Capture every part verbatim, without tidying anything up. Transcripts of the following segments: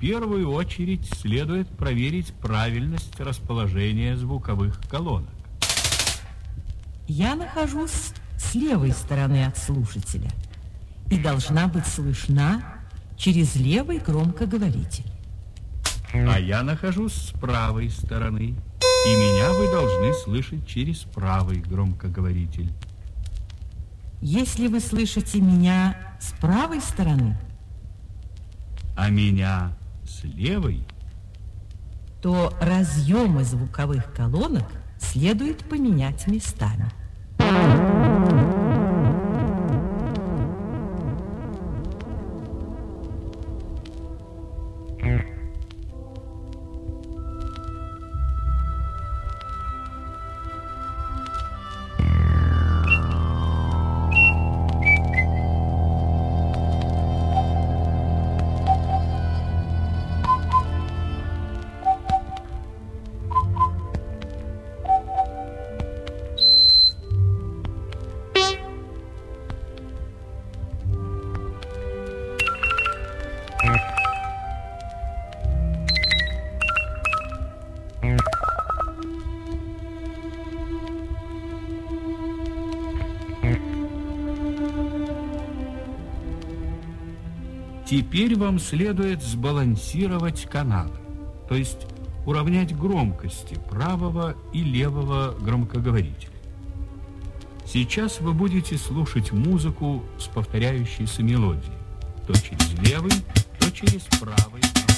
первую очередь следует проверить правильность расположения звуковых колонок. Я нахожусь с левой стороны от слушателя и должна быть слышна через левый громкоговоритель. А я нахожусь с правой стороны, и меня вы должны слышать через правый громкоговоритель. Если вы слышите меня с правой стороны, а меня с левой, то разъемы звуковых колонок следует поменять местами. Теперь вам следует сбалансировать каналы, то есть уравнять громкости правого и левого громкоговорителя. Сейчас вы будете слушать музыку с повторяющейся мелодией, то через левый, то через правый.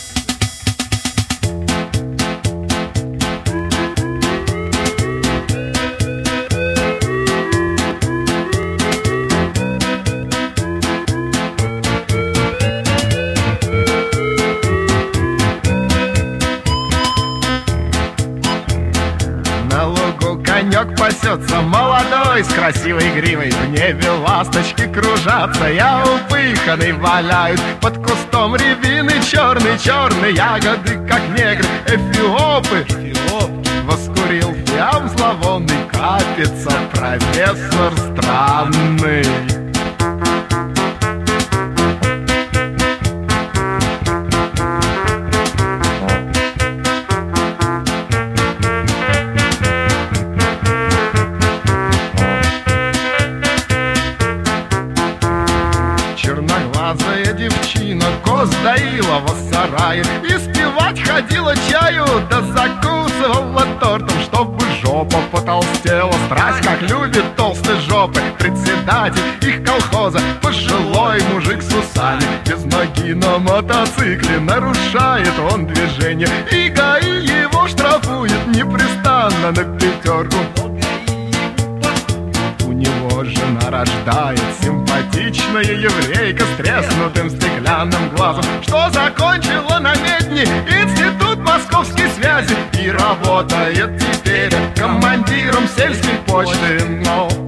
Конек пасется молодой, с красивой гривой. В небе ласточки кружатся, я упыханный валяюсь. Под кустом рябины черный-черный, ягоды, как негры, эфиопы. Воскурил фиам зловонный, капится профессор странный. Девчина коз доила в сарае и спевать ходила чаю, да закусывала тортом, чтобы жопа потолстела. Страсть, как любит толстые жопы председатель их колхоза, пожилой мужик с усами, без ноги на мотоцикле. Нарушает он движение, и ГАИ его штрафует непрестанно на пятерку. У него жена рождает, симпатичная еврейка с треснутым стеклянным глазом, что закончила на медне институт московской связи и работает теперь командиром сельской почты. Но